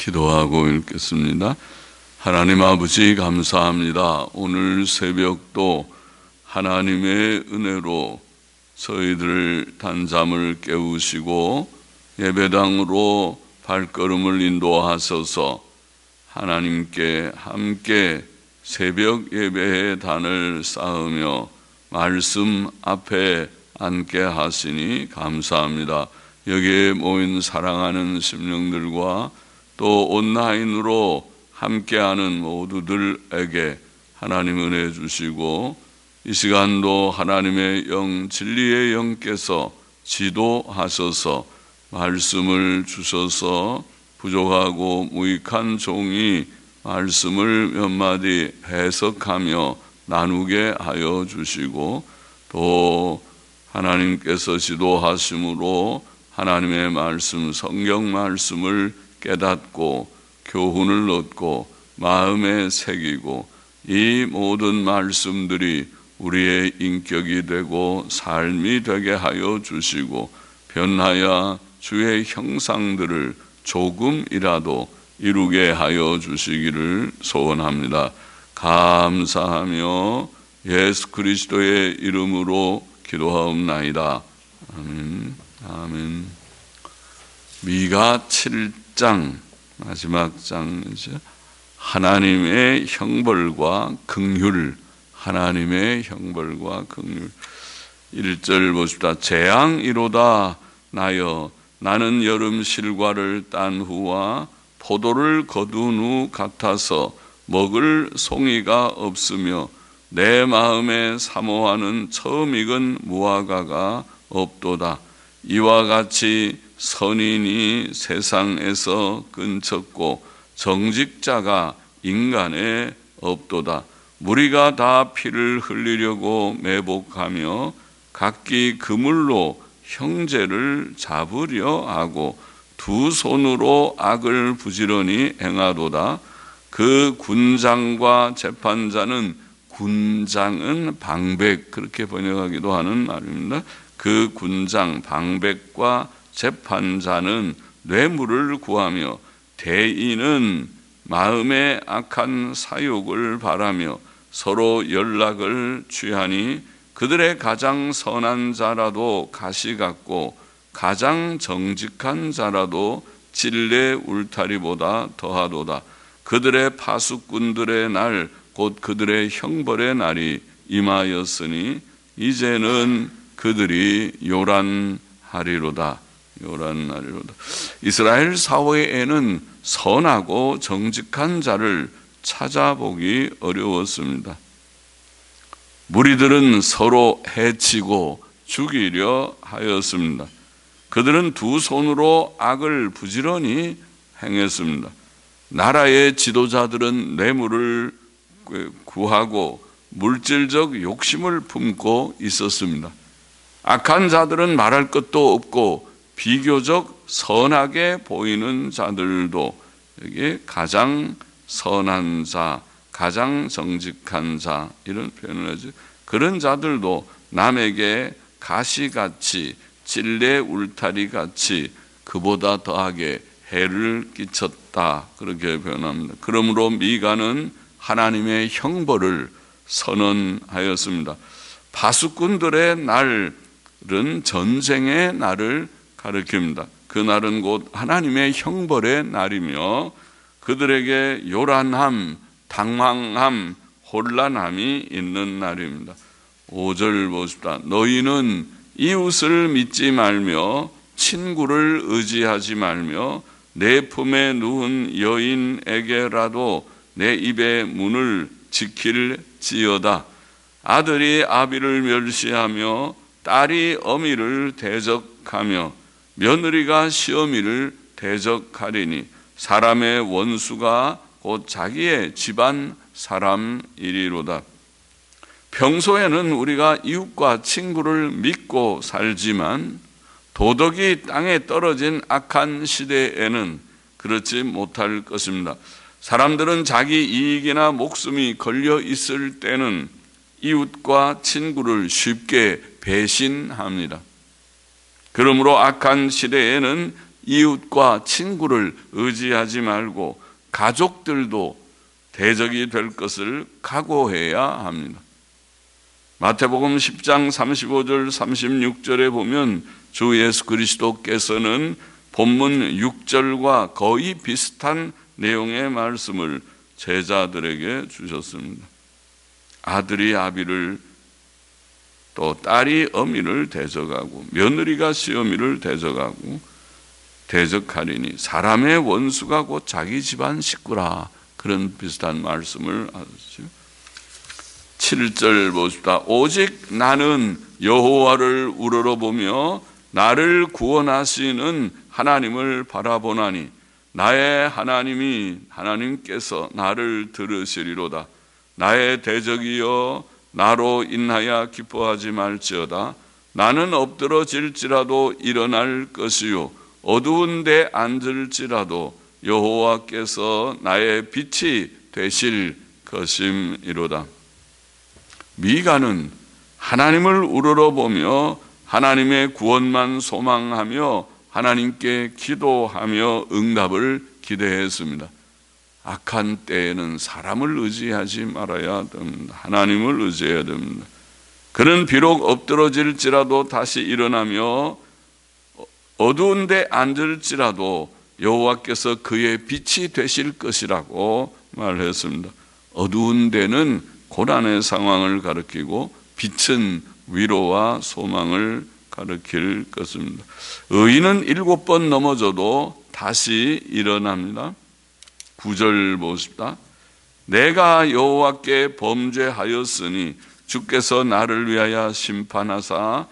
기도하고 읽겠습니다. 하나님 아버지 감사합니다. 오늘 새벽도 하나님의 은혜로 저희들 단잠을 깨우시고 예배당으로 발걸음을 인도하셔서 하나님께 함께 새벽 예배의 단을 쌓으며 말씀 앞에 앉게 하시니 감사합니다. 여기에 모인 사랑하는 심령들과 또 온라인으로 함께하는 모두들에게 하나님 은혜 주시고 이 시간도 하나님의 영, 진리의 영께서 지도하셔서 말씀을 주셔서 부족하고 무익한 종이 말씀을 몇 마디 해석하며 나누게 하여 주시고 또 하나님께서 지도하심으로 하나님의 말씀, 성경 말씀을 깨닫고 교훈을 얻고 마음에 새기고 이 모든 말씀들이 우리의 인격이 되고 삶이 되게 하여 주시고 변하여 주의 형상들을 조금이라도 이루게 하여 주시기를 소원합니다. 감사하며 예수 그리스도의 이름으로 기도하옵나이다. 아멘. 아멘. 미가 7장 마지막 장이죠. 하나님의 형벌과 긍휼. 하나님의 형벌과 긍휼. 1절 보십시다. 재앙이로다 나여 나는 여름 실과를 딴 후와 포도를 거둔 후 같아서 먹을 송이가 없으며 내 마음에 사모하는 처음 익은 무화과가 없도다. 이와 같이 선인이 세상에서 끊쳤고 정직자가 인간에 없도다. 무리가 다 피를 흘리려고 매복하며 각기 그물로 형제를 잡으려 하고 두 손으로 악을 부지런히 행하도다. 그 군장과 재판자는, 군장은 방백, 그렇게 번역하기도 하는 말입니다. 그 군장, 방백과 재판자는 뇌물을 구하며 대인은 마음에 악한 사욕을 바라며 서로 연락을 취하니 그들의 가장 선한 자라도 가시 같고 가장 정직한 자라도 찔레 울타리보다 더하도다. 그들의 파수꾼들의 날 곧 그들의 형벌의 날이 임하였으니 이제는 그들이 요란하리로다. 요란하리로다. 이스라엘 사회에는 선하고 정직한 자를 찾아보기 어려웠습니다. 무리들은 서로 해치고 죽이려 하였습니다. 그들은 두 손으로 악을 부지런히 행했습니다. 나라의 지도자들은 뇌물을 구하고 물질적 욕심을 품고 있었습니다. 악한 자들은 말할 것도 없고 비교적 선하게 보이는 자들도 여기에 가장 선한 자, 가장 정직한 자 이런 표현을 하죠. 그런 자들도 남에게 가시같이 찔레 울타리같이 그보다 더하게 해를 끼쳤다 그렇게 표현합니다. 그러므로 미가는 하나님의 형벌을 선언하였습니다. 파수꾼들의 날은 전쟁의 날을 가리킵니다. 그 날은 곧 하나님의 형벌의 날이며 그들에게 요란함, 당황함, 혼란함이 있는 날입니다. 5절 보십시다. 너희는 이웃을 믿지 말며 친구를 의지하지 말며 내 품에 누운 여인에게라도 내 입의 문을 지킬지어다. 아들이 아비를 멸시하며 딸이 어미를 대적하며 며느리가 시어미를 대적하리니 사람의 원수가 곧 자기의 집안 사람이리로다. 평소에는 우리가 이웃과 친구를 믿고 살지만 도덕이 땅에 떨어진 악한 시대에는 그렇지 못할 것입니다. 사람들은 자기 이익이나 목숨이 걸려 있을 때는 이웃과 친구를 쉽게 배신합니다. 그러므로 악한 시대에는 이웃과 친구를 의지하지 말고 가족들도 대적이 될 것을 각오해야 합니다. 마태복음 10장 35절 36절에 보면 주 예수 그리스도께서는 본문 6절과 거의 비슷한 내용의 말씀을 제자들에게 주셨습니다. 아들이 아비를, 또 딸이 어미를 대적하고 며느리가 시어미를 대적하고 대적하리니 사람의 원수가 곧 자기 집안 식구라. 그런 비슷한 말씀을 하셨죠. 7절 보십시다. 오직 나는 여호와를 우러러보며 나를 구원하시는 하나님을 바라보나니 나의 하나님께서 나를 들으시리로다. 나의 대적이여 나로 인하여 기뻐하지 말지어다. 나는 엎드러질지라도 일어날 것이요 어두운 데 앉을지라도 여호와께서 나의 빛이 되실 것임이로다. 미가는 하나님을 우러러보며 하나님의 구원만 소망하며 하나님께 기도하며 응답을 기대했습니다. 악한 때에는 사람을 의지하지 말아야 됩니다. 하나님을 의지해야 됩니다. 그는 비록 엎드러질지라도 다시 일어나며 어두운 데 앉을지라도 여호와께서 그의 빛이 되실 것이라고 말했습니다. 어두운 데는 고난의 상황을 가리키고 빛은 위로와 소망을 가리킬 것입니다. 의인은 7번 넘어져도 다시 일어납니다. 9절 보십시다. 내가 여호와께 범죄하였으니 주께서 나를 위하여 심판하사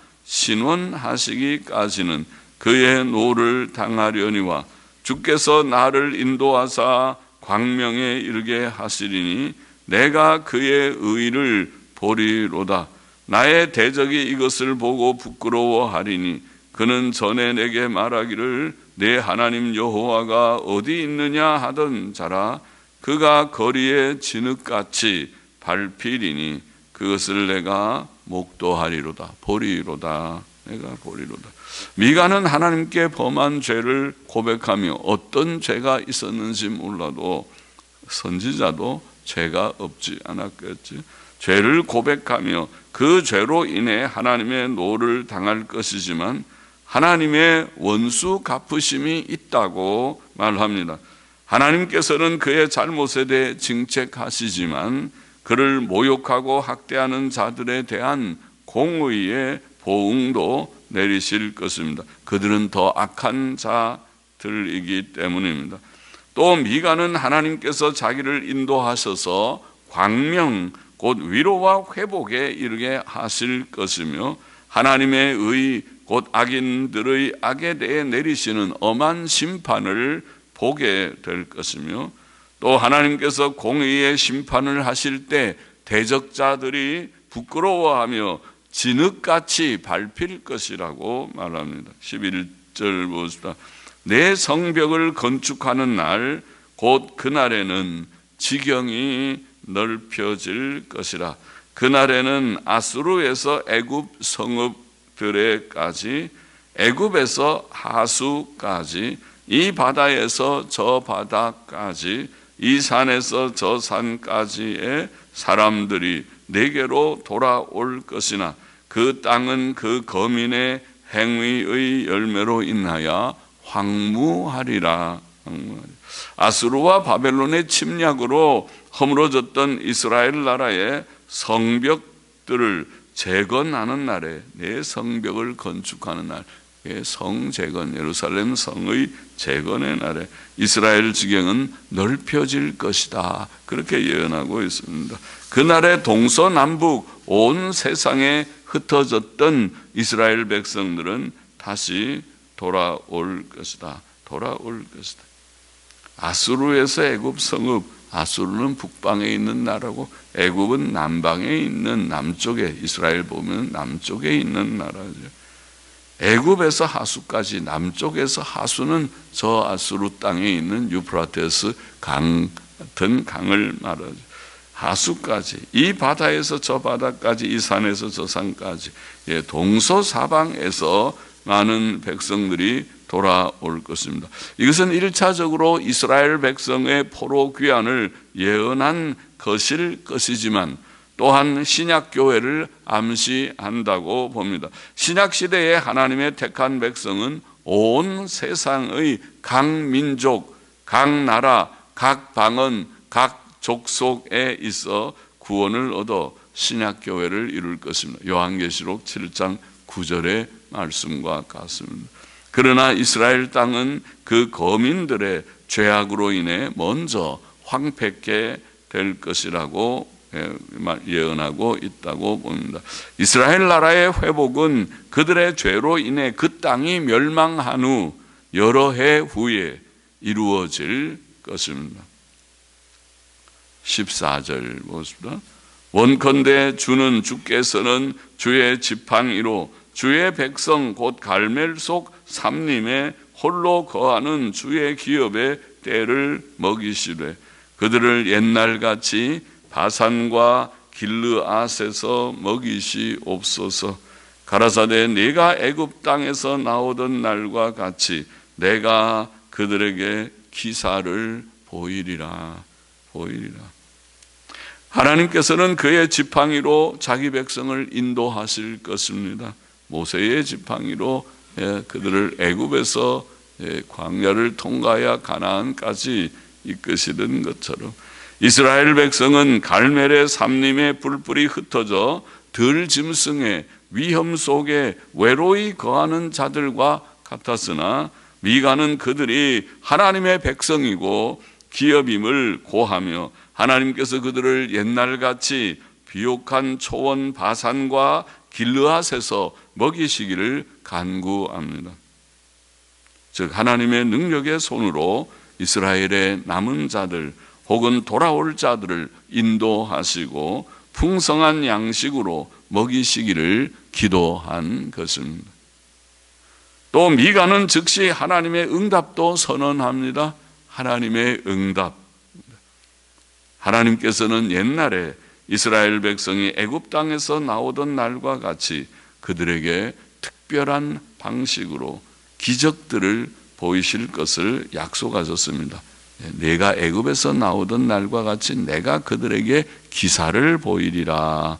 신원하시기까지는 그의 노를 당하려니와 주께서 나를 인도하사 광명에 이르게 하시리니 내가 그의 의를 보리로다. 나의 대적이 이것을 보고 부끄러워하리니 그는 전에 내게 말하기를 내 하나님 여호와가 어디 있느냐 하던 자라. 그가 거리에 진흙같이 밟히리니 그것을 내가 목도하리로다. 보리로다. 내가 보리로다. 미가는 하나님께 범한 죄를 고백하며 어떤 죄가 있었는지 몰라도 선지자도 죄가 없지 않았겠지. 죄를 고백하며 그 죄로 인해 하나님의 노를 당할 것이지만 하나님의 원수 갚으심이 있다고 말합니다. 하나님께서는 그의 잘못에 대해 징책하시지만 그를 모욕하고 학대하는 자들에 대한 공의의 보응도 내리실 것입니다. 그들은 더 악한 자들이기 때문입니다. 또 미가는 하나님께서 자기를 인도하셔서 광명 곧 위로와 회복에 이르게 하실 것이며 하나님의 의 곧 악인들의 악에 대해 내리시는 엄한 심판을 보게 될 것이며 또 하나님께서 공의의 심판을 하실 때 대적자들이 부끄러워하며 진흙같이 밟힐 것이라고 말합니다. 11절 보십시다. 내 성벽을 건축하는 날 곧 그날에는 지경이 넓혀질 것이라. 그날에는 아수르에서 애굽 성읍들에까지 애굽에서 하수까지 이 바다에서 저 바다까지 이 산에서 저 산까지의 사람들이 내게로 돌아올 것이나 그 땅은 그 거민의 행위의 열매로 인하여 황무하리라. 아수르와 바벨론의 침략으로 허물어졌던 이스라엘 나라의 성벽들을 재건하는 날에 내 성벽을 건축하는 날, 성재건, 예루살렘 성의 재건의 날에 이스라엘 지경은 넓혀질 것이다. 그렇게 예언하고 있습니다. 그날에 동서남북 온 세상에 흩어졌던 이스라엘 백성들은 다시 돌아올 것이다. 돌아올 것이다. 아수르에서 애굽 성읍, 아수르는 북방에 있는 나라고 애굽은 남방에 있는 남쪽에, 이스라엘 보면 남쪽에 있는 나라죠. 애굽에서 하수까지, 남쪽에서 하수는 저 아수르 땅에 있는 유프라테스 강 같은 강을 말하죠. 하수까지, 이 바다에서 저 바다까지, 이 산에서 저 산까지, 동서사방에서 많은 백성들이 돌아올 것입니다. 이것은 1차적으로 이스라엘 백성의 포로 귀환을 예언한 것일 것이지만 또한 신약교회를 암시한다고 봅니다. 신약시대에 하나님의 택한 백성은 온 세상의 각 민족, 각 나라, 각 방언, 각 족속에 있어 구원을 얻어 신약교회를 이룰 것입니다. 요한계시록 7장 9절의 말씀과 같습니다. 그러나 이스라엘 땅은 그 거민들의 죄악으로 인해 먼저 황폐케 될 것이라고 예언하고 있다고 봅니다. 이스라엘 나라의 회복은 그들의 죄로 인해 그 땅이 멸망한 후 여러 해 후에 이루어질 것입니다. 14절 보십시다. 원컨대 주는 주께서는 주의 지팡이로 주의 백성 곧 갈멜 속 삼림에 홀로 거하는 주의 기업의 때를 먹이시되 그들을 옛날같이 바산과 길르앗에서 먹이시옵소서. 가라사대 네가 애굽 땅에서 나오던 날과 같이 내가 그들에게 기사를 보이리라. 하나님께서는 그의 지팡이로 자기 백성을 인도하실 것입니다. 모세의 지팡이로 그들을 애굽에서 광야를 통과하여 가나안까지 이끄시는 것처럼 이스라엘 백성은 갈멜의 삼림의 뿔뿔이 흩어져 들짐승의 위험 속에 외로이 거하는 자들과 같았으나 미가는 그들이 하나님의 백성이고 기업임을 고하며 하나님께서 그들을 옛날같이 비옥한 초원 바산과 길르앗에서 먹이시기를 간구합니다. 즉 하나님의 능력의 손으로 이스라엘의 남은 자들 혹은 돌아올 자들을 인도하시고 풍성한 양식으로 먹이시기를 기도한 것입니다. 또 미가는 즉시 하나님의 응답도 선언합니다. 하나님의 응답. 하나님께서는 옛날에 이스라엘 백성이 애굽 땅에서 나오던 날과 같이 그들에게 특별한 방식으로 기적들을 보이실 것을 약속하셨습니다. 내가 애굽에서 나오던 날과 같이 내가 그들에게 기사를 보이리라.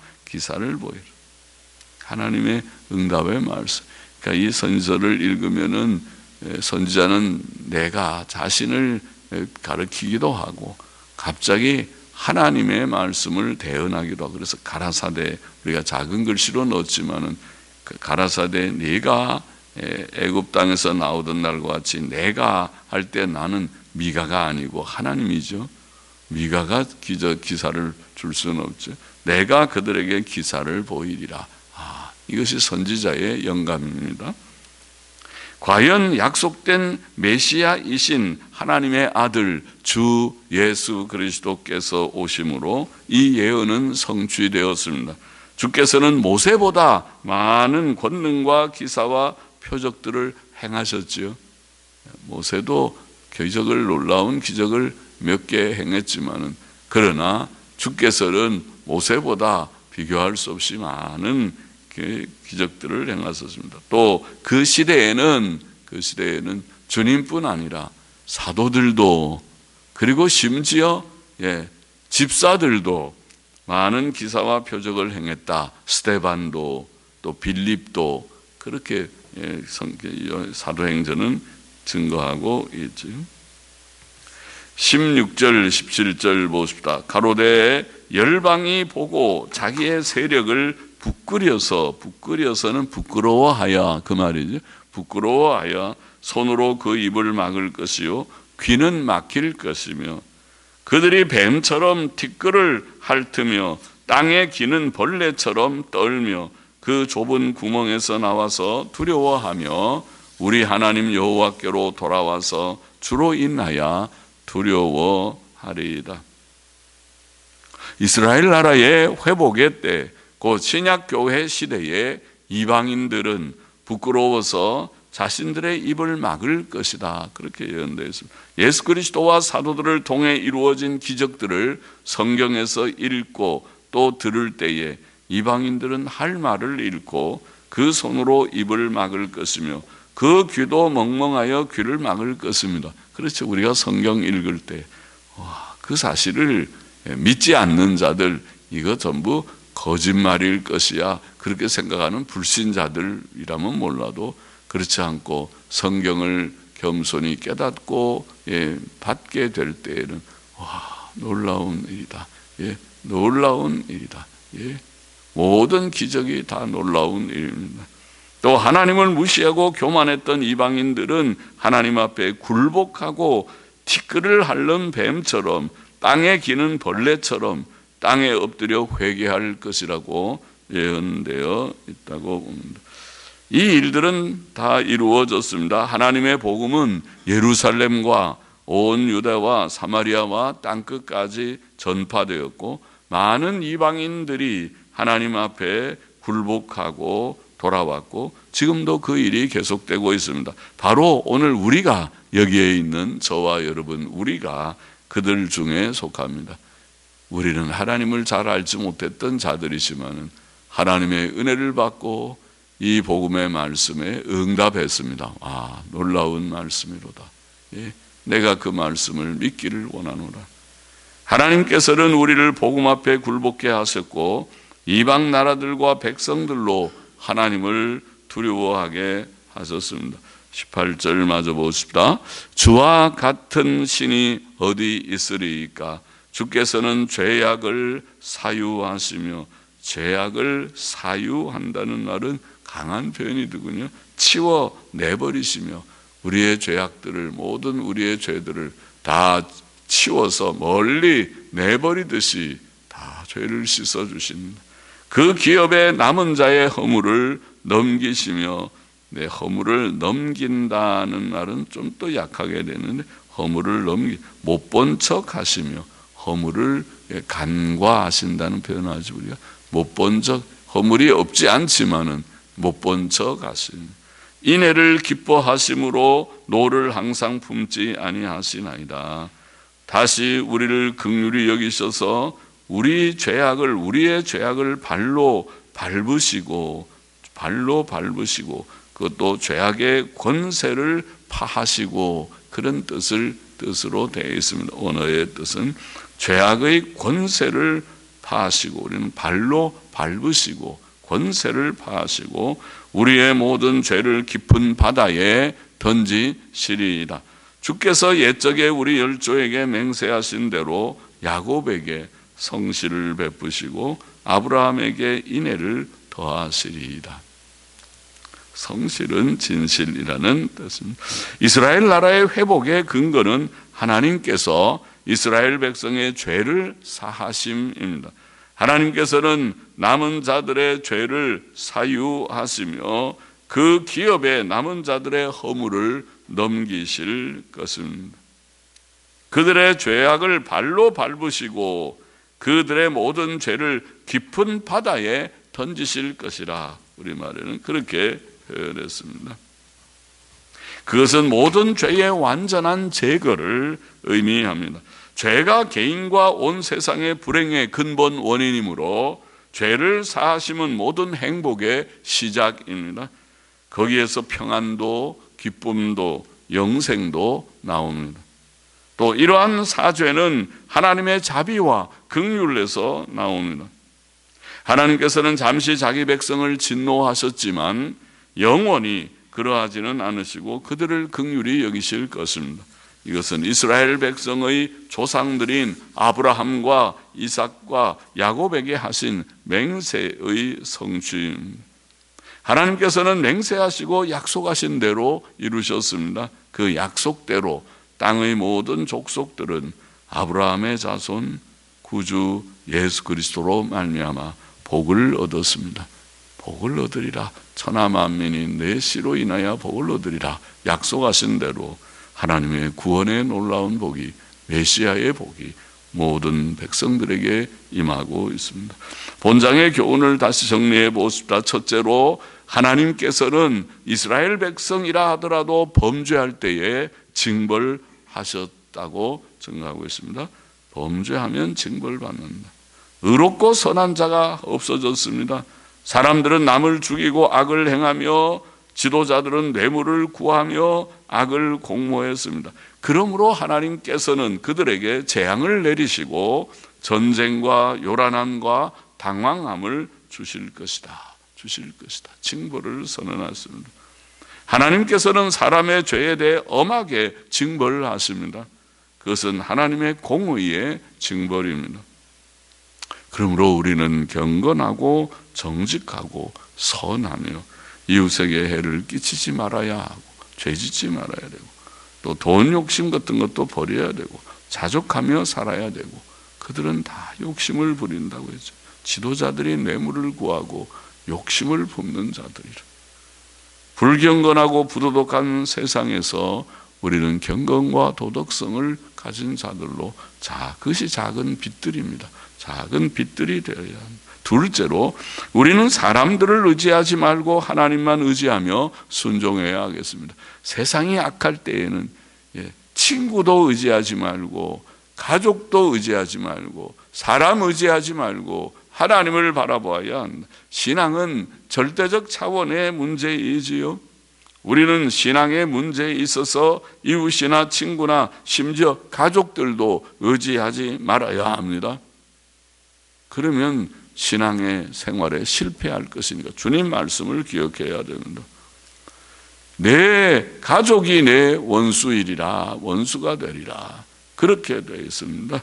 하나님의 응답의 말씀. 그러니까 이 선지서를 읽으면은 선지자는 내가 자신을 가르치기도 하고 갑자기 하나님의 말씀을 대언하기도 하고 그래서 가라사대 우리가 작은 글씨로 넣었지만은 그 가라사대 네가 애굽 땅에서 나오던 날과 같이 내가 할 때 나는 미가가 아니고 하나님이죠. 미가가 기사를 줄 수는 없죠. 내가 그들에게 기사를 보이리라. 이것이 선지자의 영감입니다. 과연 약속된 메시아이신 하나님의 아들 주 예수 그리스도께서 오심으로 이 예언은 성취되었습니다. 주께서는 모세보다 많은 권능과 기사와 표적들을 행하셨지요. 모세도 놀라운 기적을 몇 개 행했지만은 그러나 주께서는 모세보다 비교할 수 없이 많은 기적들을 행하셨습니다. 또 그 시대에는 주님뿐 아니라 사도들도 그리고 심지어 집사들도 많은 기사와 표적을 행했다. 스데반도 또 빌립도 그렇게 사도행전은 증거하고 있죠. 16절 17절 보십시다. 가로되 열방이 보고 자기의 세력을 부끄려서는 부끄러워하여 그 말이죠. 부끄러워하여 손으로 그 입을 막을 것이요 귀는 막힐 것이며 그들이 뱀처럼 티끌을 핥으며 땅에 기는 벌레처럼 떨며 그 좁은 구멍에서 나와서 두려워하며 우리 하나님 여호와께로 돌아와서 주로 인하여 두려워하리이다. 이스라엘 나라의 회복의 때 곧 신약교회 시대에 이방인들은 부끄러워서 자신들의 입을 막을 것이다. 그렇게 예언되어 있습니다. 예수 그리스도와 사도들을 통해 이루어진 기적들을 성경에서 읽고 또 들을 때에 이방인들은 할 말을 잃고 그 손으로 입을 막을 것이며 그 귀도 멍멍하여 귀를 막을 것입니다. 그렇죠. 우리가 성경 읽을 때 그 사실을 믿지 않는 자들, 이거 전부 거짓말일 것이야, 그렇게 생각하는 불신자들이라면 몰라도, 그렇지 않고 성경을 겸손히 깨닫고 받게 될 때에는 놀라운 일이다. 놀라운 일이다. 모든 기적이 다 놀라운 일입니다. 또 하나님을 무시하고 교만했던 이방인들은 하나님 앞에 굴복하고 티끌을 핥는 뱀처럼, 땅에 기는 벌레처럼 땅에 엎드려 회개할 것이라고 예언되어 있다고 봅니다. 이 일들은 다 이루어졌습니다. 하나님의 복음은 예루살렘과 온 유다와 사마리아와 땅끝까지 전파되었고, 많은 이방인들이 하나님 앞에 굴복하고 돌아왔고, 지금도 그 일이 계속되고 있습니다. 바로 오늘 우리가, 여기에 있는 저와 여러분, 우리가 그들 중에 속합니다. 우리는 하나님을 잘 알지 못했던 자들이지만 하나님의 은혜를 받고 이 복음의 말씀에 응답했습니다. 놀라운 말씀이로다. 내가 그 말씀을 믿기를 원하노라. 하나님께서는 우리를 복음 앞에 굴복케 하셨고, 이방 나라들과 백성들로 하나님을 두려워하게 하셨습니다. 18절 마저 보십시다. 주와 같은 신이 어디 있으리이까? 주께서는 죄악을 사유하시며, 죄악을 사유한다는 말은 강한 표현이더군요. 치워내버리시며, 우리의 죄악들을, 모든 우리의 죄들을 다 치워서 멀리 내버리듯이 다 죄를 씻어주십니다. 그 기업에 남은 자의 허물을 넘기시며, 내 허물을 넘긴다는 말은 좀 또 약하게 되는데, 허물을 못 본 척 하시며, 허물을 간과하신다는 표현을 하죠. 우리가 못 본 척, 허물이 없지 않지만은 못 본 척 하시며, 인애를 기뻐하심으로 노를 항상 품지 아니하시나이다. 다시 우리를 긍휼히 여기셔서 우리의 죄악을 발로 밟으시고, 그것도 죄악의 권세를 파하시고, 그런 뜻으로 되어 있습니다. 언어의 뜻은 죄악의 권세를 파하시고, 우리는 발로 밟으시고 권세를 파하시고 우리의 모든 죄를 깊은 바다에 던지시리이다. 주께서 옛적에 우리 열조에게 맹세하신 대로 야곱에게 성실을 베푸시고 아브라함에게 인애를 더하시리이다. 성실은 진실이라는 뜻입니다. 이스라엘 나라의 회복의 근거는 하나님께서 이스라엘 백성의 죄를 사하심입니다. 하나님께서는 남은 자들의 죄를 사유하시며 그 기업에 남은 자들의 허물을 넘기실 것입니다. 그들의 죄악을 발로 밟으시고 그들의 모든 죄를 깊은 바다에 던지실 것이라, 우리말에는 그렇게 표현했습니다. 그것은 모든 죄의 완전한 제거를 의미합니다. 죄가 개인과 온 세상의 불행의 근본 원인이므로 죄를 사하심은 모든 행복의 시작입니다. 거기에서 평안도, 기쁨도, 영생도 나옵니다. 또 이러한 사죄는 하나님의 자비와 긍휼에서 나옵니다. 하나님께서는 잠시 자기 백성을 진노하셨지만 영원히 그러하지는 않으시고 그들을 긍휼히 여기실 것입니다. 이것은 이스라엘 백성의 조상들인 아브라함과 이삭과 야곱에게 하신 맹세의 성취입니다. 하나님께서는 맹세하시고 약속하신 대로 이루셨습니다. 그 약속대로 땅의 모든 족속들은 아브라함의 자손 구주 예수 그리스도로 말미암아 복을 얻었습니다. 복을 얻으리라. 천하 만민이 내 씨로 인하여 복을 얻으리라. 약속하신 대로 하나님의 구원의 놀라운 복이, 메시아의 복이 모든 백성들에게 임하고 있습니다. 본장의 교훈을 다시 정리해 보십시다. 첫째로, 하나님께서는 이스라엘 백성이라 하더라도 범죄할 때에 징벌하셨다고 증거하고 있습니다. 범죄하면 징벌받는다. 의롭고 선한 자가 없어졌습니다. 사람들은 남을 죽이고 악을 행하며 지도자들은 뇌물을 구하며 악을 공모했습니다. 그러므로 하나님께서는 그들에게 재앙을 내리시고 전쟁과 요란함과 당황함을 주실 것이다. 징벌을 선언했습니다. 하나님께서는 사람의 죄에 대해 엄하게 징벌을 하십니다. 그것은 하나님의 공의의 징벌입니다. 그러므로 우리는 경건하고 정직하고 선하며 이웃에게 해를 끼치지 말아야 하고 죄짓지 말아야 되고 또 돈 욕심 같은 것도 버려야 되고 자족하며 살아야 되고 그들은 다 욕심을 부린다고 했죠. 지도자들이 뇌물을 구하고 욕심을 붓는 자들이라. 불경건하고 부도덕한 세상에서 우리는 경건과 도덕성을 가진 자들로 그것이 작은 빛들입니다. 작은 빛들이 되어야 합니다. 둘째로 우리는 사람들을 의지하지 말고 하나님만 의지하며 순종해야 하겠습니다. 세상이 악할 때에는 친구도 의지하지 말고 가족도 의지하지 말고 사람 의지하지 말고 하나님을 바라보아야 한다. 신앙은 절대적 차원의 문제이지요. 우리는 신앙의 문제에 있어서 이웃이나 친구나 심지어 가족들도 의지하지 말아야 합니다. 그러면 신앙의 생활에 실패할 것이니까 주님 말씀을 기억해야 됩니다. 내 가족이 내 원수이리라, 원수가 되리라. 그렇게 되어 있습니다.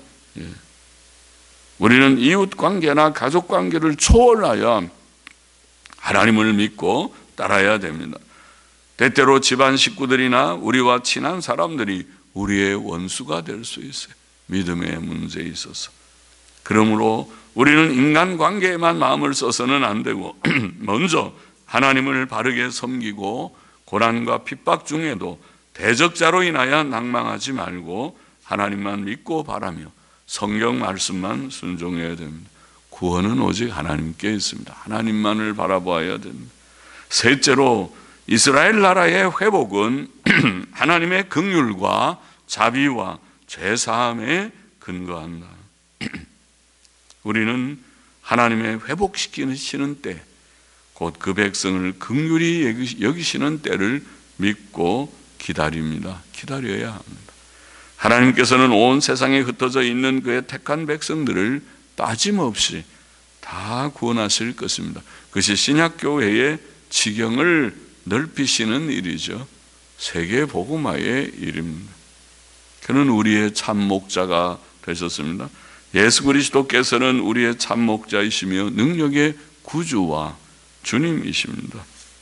우리는 이웃 관계나 가족 관계를 초월하여 하나님을 믿고 따라야 됩니다. 때때로 집안 식구들이나 우리와 친한 사람들이 우리의 원수가 될 수 있어요. 믿음의 문제에 있어서. 그러므로 우리는 인간관계에만 마음을 써서는 안 되고 먼저 하나님을 바르게 섬기고 고난과 핍박 중에도 대적자로 인하여 낭망하지 말고 하나님만 믿고 바라며 성경 말씀만 순종해야 됩니다. 구원은 오직 하나님께 있습니다. 하나님만을 바라보아야 됩니다. 셋째로 이스라엘 나라의 회복은 하나님의 긍휼과 자비와 죄사함에 근거한다. 우리는 하나님의 회복시키시는 때, 곧 그 백성을 긍휼히 여기시는 때를 믿고 기다립니다. 기다려야 합니다. 하나님께서는 온 세상에 흩어져 있는 그의 택한 백성들을 빠짐없이 다 구원하실 것입니다. 그것이 신약교회의 지경을 넓히시는 일이죠. 세계 복음화의 일입니다. 그는 우리의 참 목자가 되셨습니다. 예수 그리스도께서는 우리의 참 목자이시며 능력의 구주와 주님이십니다.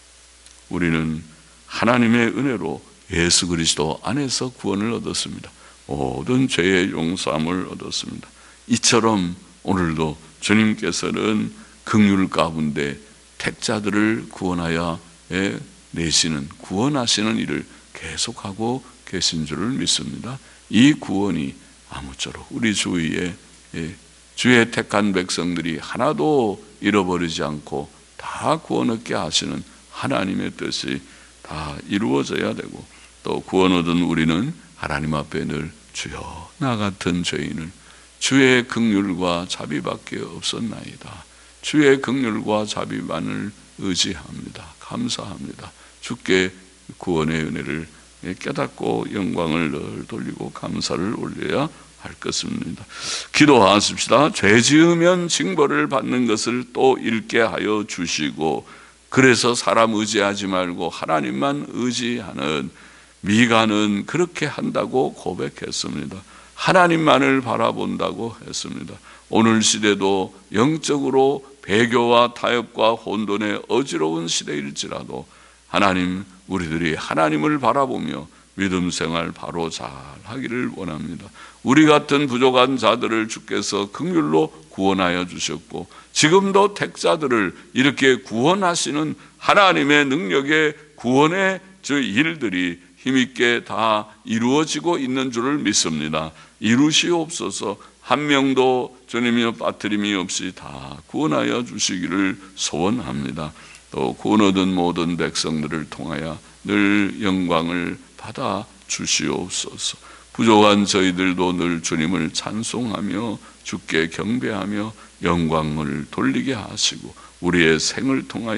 우리는 하나님의 은혜로 예수 그리스도 안에서 구원을 얻었습니다. 모든 죄의 용서함을 얻었습니다. 이처럼 오늘도 주님께서는 긍휼 가운데 택자들을 구원하여 내시는 구원하시는 일을 계속하고 계신 줄을 믿습니다. 이 구원이 아무쪼록 우리 주위에 주의 택한 백성들이 하나도 잃어버리지 않고 다 구원 얻게 하시는 하나님의 뜻이 다 이루어져야 되고 또 구원 얻은 우리는 하나님 앞에 늘 주여 나 같은 죄인을 주의 긍휼과 자비밖에 없었나이다. 주의 긍휼과 자비만을 의지합니다. 감사합니다. 주께 구원의 은혜를 깨닫고 영광을 늘 돌리고 감사를 올려야 할 것입니다. 기도하십시다. 죄 지으면 징벌을 받는 것을 또 읽게 하여 주시고 그래서 사람 의지하지 말고 하나님만 의지하는 미가는 그렇게 한다고 고백했습니다. 하나님만을 바라본다고 했습니다. 오늘 시대도 영적으로 배교와 타협과 혼돈의 어지러운 시대일지라도 하나님, 우리들이 하나님을 바라보며 믿음 생활 바로 잘 하기를 원합니다. 우리 같은 부족한 자들을 주께서 긍휼로 구원하여 주셨고 지금도 택자들을 이렇게 구원하시는 하나님의 능력의 구원의 일들이 힘있게 다 이루어지고 있는 줄을 믿습니다. 이루시옵소서. 한 명도 주님이여 빠뜨림이 없이 다 구원하여 주시기를 소원합니다. 또 구원 얻은 모든 백성들을 통하여 늘 영광을 받아 주시옵소서. 부족한 저희들도 늘 주님을 찬송하며 주께 경배하며 영광을 돌리게 하시고 우리의 생을 통하여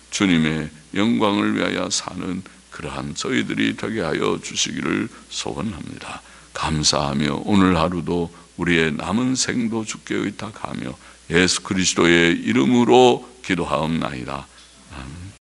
주님의 영광을 위하여 사는 그러한 저희들이 되게 하여 주시기를 소원합니다. 감사하며 오늘 하루도 우리의 남은 생도 주께 의탁하며 예수 그리스도의 이름으로 기도하옵나이다. 아멘.